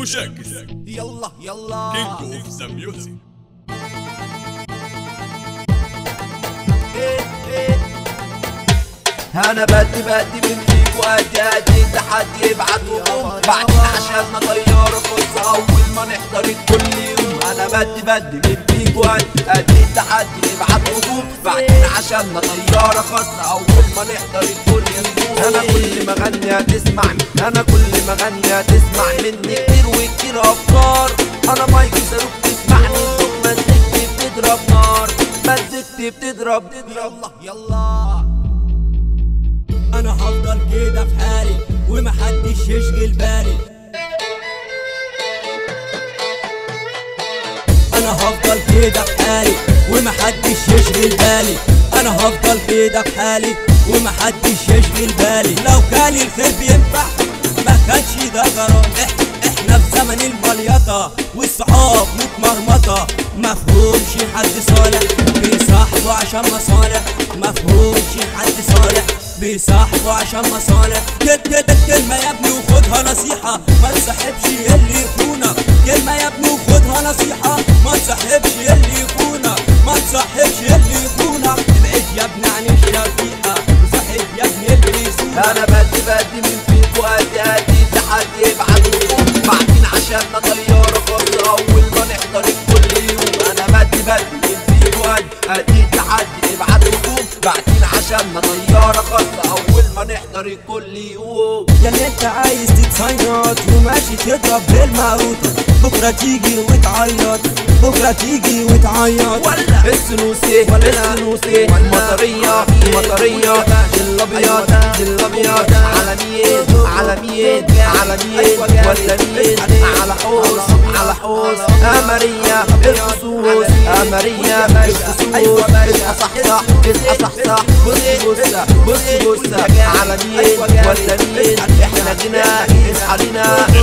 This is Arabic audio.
مشاكس يلا يلا كينج اوف ذا ميوزك. انا بدي من فيك وادي تحدي يبعت هجوم بعدين عشان طيارة فرصة اول ما نحضر كل يوم. انا بدي من فيك وادي تحدي يبعت هجوم بعدين عشان طيارة خاصة اول ما نحضر كل يوم. انا كل ما غني هتسمعني، انا كل ما غني هتسمع مني كتير وكتير افكار. انا مايكي صاروخ تسمعني صوت مزيكتي بتضرب نار، مزيكتي بتضرب يلا يلا. انا هفضل كده في حالي ومحدش يشغل بالي. انا هفضل كده في حالي ومحدش يشغل بالي. انا هفضل كده في حالي ومحدش يشغل بالي. لو كان الخير بينفع ما كانش ده جرام. احنا في زمن المليطة والصحاب متمرمطة، مفهومش حد صالح بيصاحبوا عشان مصالح. مفهومش حد صالح بيصاحبوا عشان مصالح. كلمة يا ابني وخدها نصيحة، ما تصاحبش اللي يخونك. كلمة يا ابني وخدها نصيحة، ما تصاحبش اللي يخونك. ما تصاحبش اللي يخونك. ابعد يا ابني عن الشفيقة وصاحب يا ابني اللي يسونك. انا بدي من فيك وادي تحدي يبعت هجوم بعدين عشان طيارة خاصة اول ما نحضر كل يوم. انا بدي من فيك وادي تحدي يبعت هجوم بعدين عشان طيارة خاصة اول ما نحضر كل يوم. ياللي انت عايز تتصيط وماشي تضرب بالمعروطة، بكرة تيجي وتعيط، بكرة تيجي وتعيط. ولا السنوسي المطرية الابيض على مين ولا مين على حوس امارية الفصوص امارية الفصوص. اصحصح بص على مين ولا مين احنا جينا علينا